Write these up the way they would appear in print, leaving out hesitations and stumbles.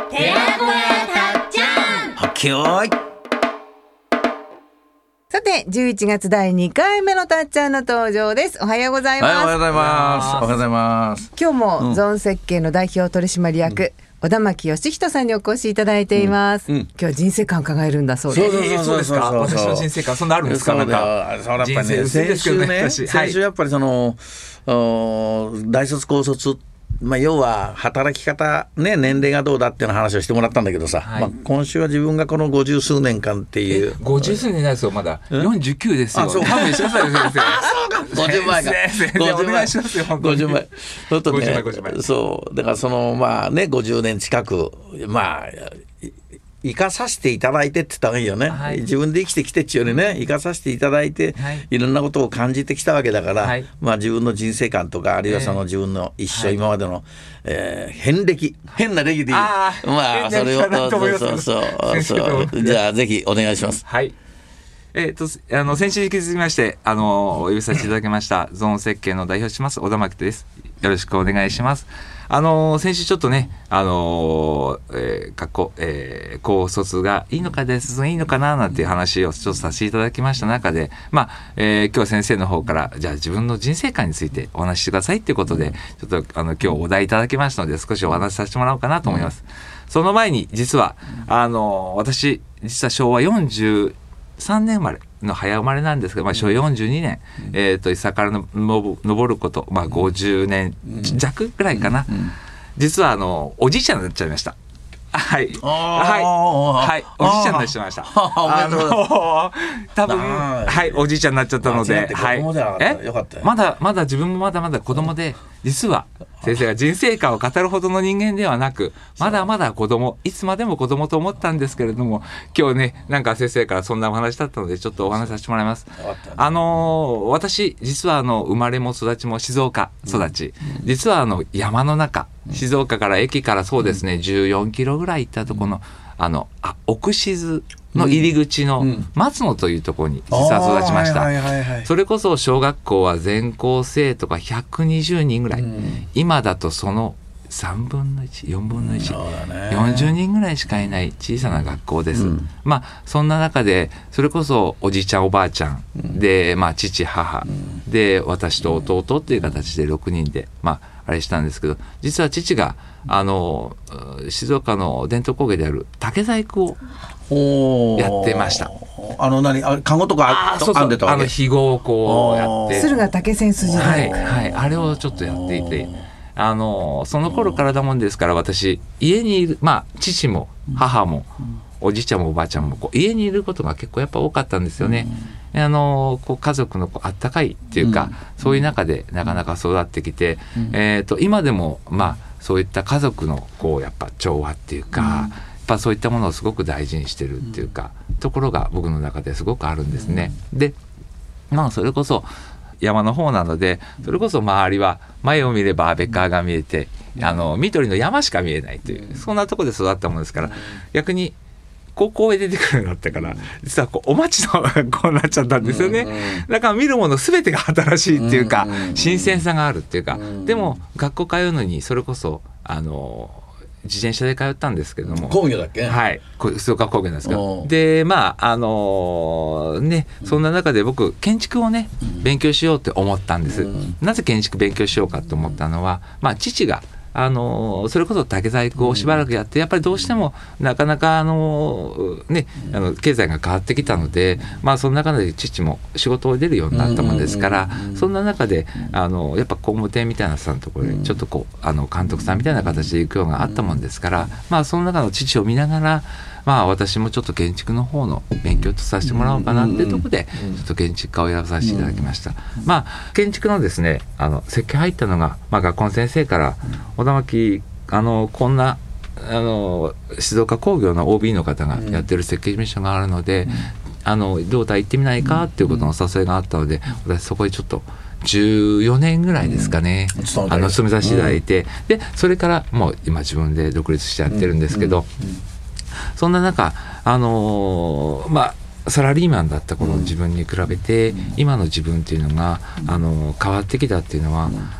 寺子屋たっちゃん。 はっけよーい。 さて11月第2回目のたっちゃんの登場です。おはようございます。 おはようございます。おはようございます。 今日もゾーン設計の代表取締役、小田巻義人さんにお越しいただいています。今日は人生観を伺えるんだそうです。 そうですか。私の人生観そんなあるんですか。なんか人生先週やっぱりその、大卒高卒、要は働き方、ね、年齢がどうだっていう話をしてもらったんだけどさ、今週は自分がこの50数年間っていう 50数年ないですよ。まだ49ですよ。勘弁してくださいよ先生。 50前かお願いしますよ。 50前ちょっとね、 50前そうだからその50年近く生かさせていただいてって言った方がいいよね、自分で生きてきてっちゅうよりね、生かさせていただいて、いろんなことを感じてきたわけだから、自分の人生観とか、あるいはその自分の一生、今までの、変な歴でいい、それをそうじゃあぜひお願いします。 はい。先週に引き続きましてお呼びさせていただきましたゾーン設計の代表します小田巻です。よろしくお願いします。先週ちょっとね高卒がいいのかですいいのかななんていう話をちょっとさせていただきました中で、今日は先生の方からじゃあ自分の人生観についてお話ししてくださいということで、ちょっと今日お題いただきましたので少しお話しさせてもらおうかなと思います。その前に実は私実は昭和43年生まれの早生まれなんですけど、昭和42年、伊勢から登ること、50年弱ぐらいかな、実はおじいちゃんになっちゃいました。はい、おじいちゃんになっちゃいました。多分おじいちゃんになっちゃったので、まだ自分もまだまだ子供で、実は先生が人生観を語るほどの人間ではなく、まだまだ子供、いつまでも子供と思ったんですけれども、今日ねなんか先生からそんなお話だったのでちょっとお話しさせてもらいます。私実は生まれも育ちも静岡育ち、実は山の中、静岡から駅からそうですね、14キロぐらい行ったところの奥静の入り口の松野というところに実は育ちました。それこそ小学校は全校生徒が120人ぐらい、今だとその3分の1、4分の1、40人ぐらいしかいない小さな学校です。そんな中でそれこそおじいちゃんおばあちゃんで、父母で私と弟っていう形で6人であれしたんですけど、実は父が静岡の伝統工芸である竹細工をやってました。 カゴとか編んでたわけ。 非合をこうやって駿河竹千筋で、 あれをちょっとやっていて、その頃からだもんですから、私家にいる、父も母もおじいちゃんもおばあちゃんも家にいることが結構やっぱ多かったんですよね。家族のあったかいっていうか、そういう中でなかなか育ってきて、今でもそういった家族のやっぱ調和っていうか、やっぱそういったものをすごく大事にしてるっていうか、ところが僕の中ですごくあるんですね。でそれこそ山の方なので、それこそ周りは前を見れば安倍川が見えて、緑の山しか見えないという、そんなところで育ったものですから、逆に高校へ出てくるようになってから実はお待ちの学校になっちゃったんですよね。だから見るもの全てが新しいっていうか、新鮮さがあるっていうか、でも学校通うのにそれこそ自転車で通ったんですけども、 工業だっけ？ 静岡工業なんですけど、でそんな中で僕建築をね勉強しようって思ったんです。なぜ建築勉強しようかと思ったのは、父がそれこそ竹細工をしばらくやって、やっぱりどうしてもなかなか経済が変わってきたので、その中で父も仕事を出るようになったものですから、そんな中でやっぱ工務店みたいなさんのところにちょっと監督さんみたいな形で行くようがあったもんですから、その中の父を見ながら、私もちょっと建築の方の勉強とさせてもらおうかなっていうところで、ちょっと建築家を選ばさせていただきました。建築のですね設計入ったのが、学校の先生から小田巻こんな静岡工業の OB の方がやってる設計事務所があるので、どうだ行ってみないかっていうことのお誘いがあったので、私そこにちょっと14年ぐらいですかね、勤めさせていただいて、でそれからもう今自分で独立してやってるんですけど、そんな中サラリーマンだった頃の自分に比べて、今の自分っていうのが変わってきたっていうのは、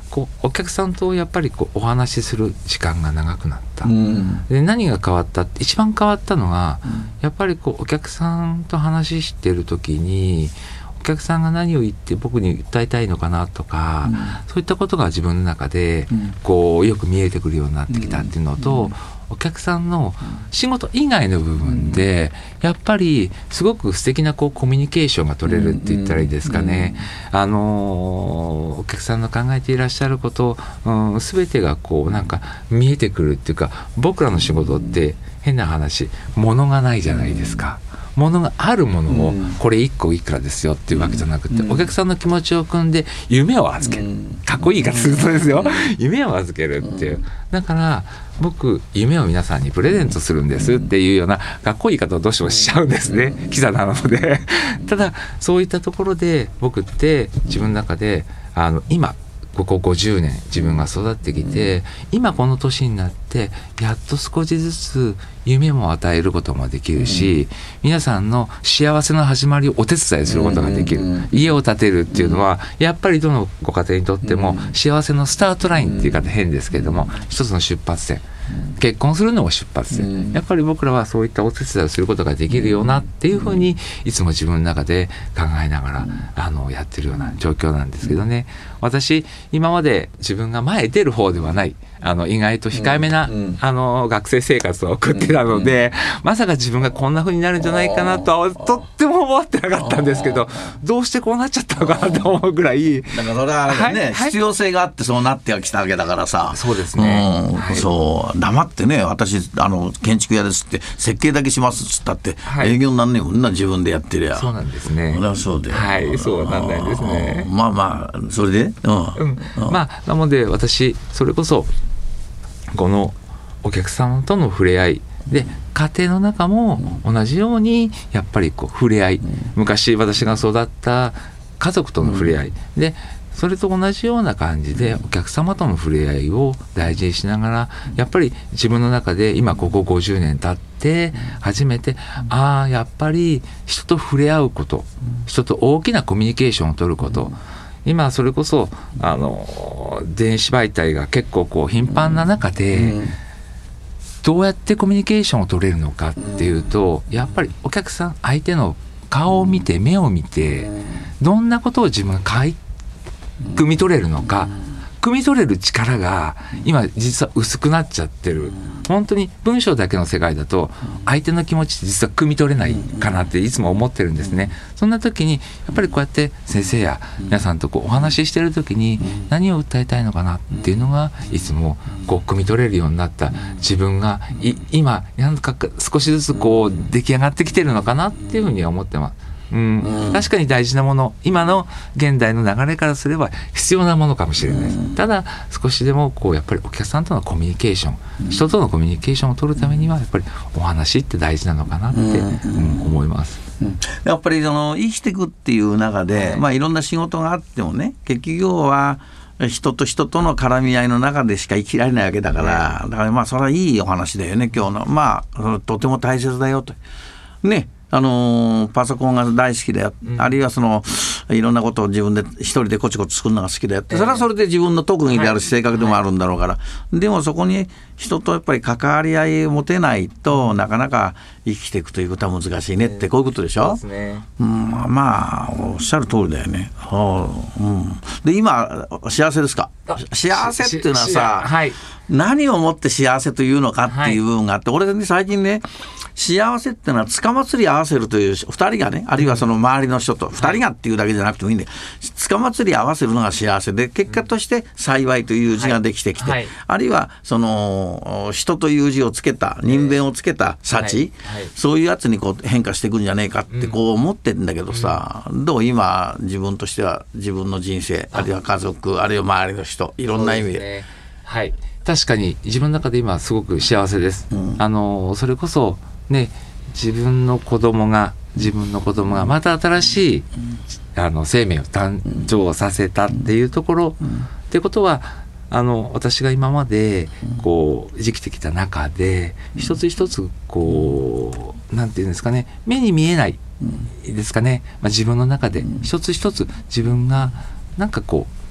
こうお客さんとやっぱりこうお話しする時間が長くなった、で何が変わったって、一番変わったのが、やっぱりこうお客さんと話してる時にお客さんが何を言って僕に訴えたいのかなとか、そういったことが自分の中でこうよく見えてくるようになってきたっていうのと、お客さんの仕事以外の部分でやっぱりすごく素敵なこうコミュニケーションが取れるって言ったらいいですかね。お客さんの考えていらっしゃること、全てがこうなんか見えてくるっていうか、僕らの仕事って変な話、物がないじゃないですか。物があるものをこれ1個いくらですよっていうわけじゃなくて、お客さんの気持ちを汲んで夢を預ける、かっこいい言い方するとですよ、夢を預けるっていう。だから僕夢を皆さんにプレゼントするんですっていうようなかっこいい言い方をどうしてもしちゃうんですね、キザなのでただそういったところで僕って自分の中で今ここ50年自分が育ってきて、今この年になってやっと少しずつ夢も与えることもできるし、皆さんの幸せの始まりをお手伝いすることができる、家を建てるっていうのはやっぱりどのご家庭にとっても幸せのスタートラインっていう言い方変ですけれども、一つの出発点、結婚するのも出発点、やっぱり僕らはそういったお手伝いをすることができるようなっていうふうにいつも自分の中で考えながらやってるような状況なんですけどね。私今まで自分が前出る方ではない、意外と控えめな、学生生活を送ってたので、まさか自分がこんな風になるんじゃないかなとはとっても思ってなかったんですけど、どうしてこうなっちゃったのかなと思うぐらい、 だからそれはね、必要性があってそうなってきたわけだからさ。 そうですね、 そう黙ってね、私建築屋ですって設計だけしますっつったって、営業なんねんもんな、自分でやってりゃ。 そうなんですね。 そうで、 そうなんないですね。 まあそれで、 なので私それこそこのお客様との触れ合いで、家庭の中も同じようにやっぱりこう触れ合い、昔私が育った家族との触れ合いで、それと同じような感じでお客様との触れ合いを大事にしながら、やっぱり自分の中で今ここ50年経って初めて、やっぱり人と触れ合うこと、人と大きなコミュニケーションを取ること、今それこそ電子媒体が結構こう頻繁な中で、どうやってコミュニケーションを取れるのかっていうと、やっぱりお客さん相手の顔を見て目を見て、どんなことを自分が汲み取れるのか、汲み取れる力が今実は薄くなっちゃってる。本当に文章だけの世界だと相手の気持ちって実は汲み取れないかなっていつも思ってるんですね。そんな時にやっぱりこうやって先生や皆さんとこうお話ししてる時に何を訴えたいのかなっていうのがいつもこう汲み取れるようになった自分が今なんか少しずつこう出来上がってきてるのかなっていうふうには思ってます。確かに大事なもの、今の現代の流れからすれば必要なものかもしれないです。ただ少しでもこうやっぱりお客さんとのコミュニケーション、人とのコミュニケーションを取るためにはやっぱりお話って大事なのかなって思います。 やっぱり生きていくっていう中で、いろんな仕事があってもね、結局は人と人との絡み合いの中でしか生きられないわけだから、だからそれはいいお話だよね、今日の。とても大切だよとね。パソコンが大好きだよ、あるいはいろんなことを自分で一人でコツコツ作るのが好きだよって、それはそれで自分の特技であるし性格でもあるんだろうから、でもそこに人とやっぱり関わり合いを持てないとなかなか生きていくということは難しいねって、こういうことでしょ。そうですね。おっしゃる通りだよね。で今幸せですか。幸せっていうのはさ、何をもって幸せというのかっていう部分があって、俺ね最近ね、幸せっていうのはつかまつり合わせるという2人がね、あるいはその周りの人と2人がっていうだけじゃなくてもいいんで、つかまつり合わせるのが幸せで、結果として幸いという字ができてきて、あるいはその人という字をつけた、人弁をつけた幸、そういうやつにこう変化していくんじゃねえかってこう思ってるんだけどさ、どう今自分としては自分の人生、あるいは家族、あるいは周りの人、いろんな意味で。 確かに自分の中で今すごく幸せです。それこそね、自分の子供がまた新しい生命を誕生させたっていうところ、ってことは私が今までこう生きてきた中で一つ一つこうなんていうんですかね、目に見えないですかね、自分の中で一つ一つ自分がなんかこう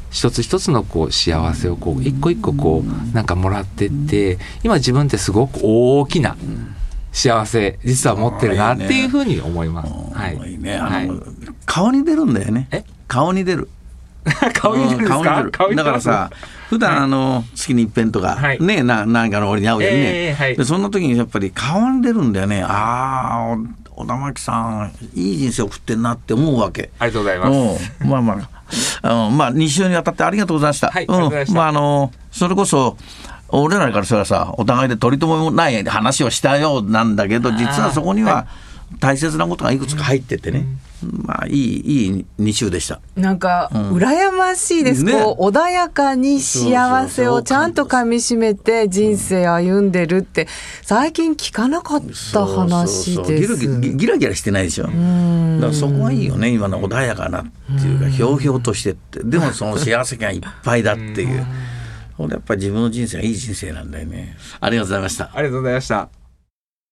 一つ一つのこう幸せをこう一個一個こうなんかもらってって、今自分ってすごく大きな幸せ実は持ってるなっていうふうに思います。はい。 いいね。顔に出るんだよね。顔に出る。 顔に出るんですか？ だからさ、普段月に一遍とかね、なんかの俺に会うよね。でそんな時にやっぱり顔に出るんだよね。ああ、小田巻さんいい人生送ってんなって思うわけ。 ありがとうございます。 まあ2週にわたってありがとうございました。それこそ俺らからしたらさ、お互いで取り留めもない話をしたようなんだけど、実はそこには大切なことがいくつか入っててね、いい2週でした。 なんか羨ましいです、こう穏やかに幸せをちゃんとかみしめて人生歩んでるって最近聞かなかった話です。 ギラギラしてないでしょ。だからそこはいいよね、今の穏やかなっていうかひょうひょうとしてって、でもその幸せがいっぱいだっていうやっぱり自分の人生がいい人生なんだよね。ありがとうございました。 ありがとうございました。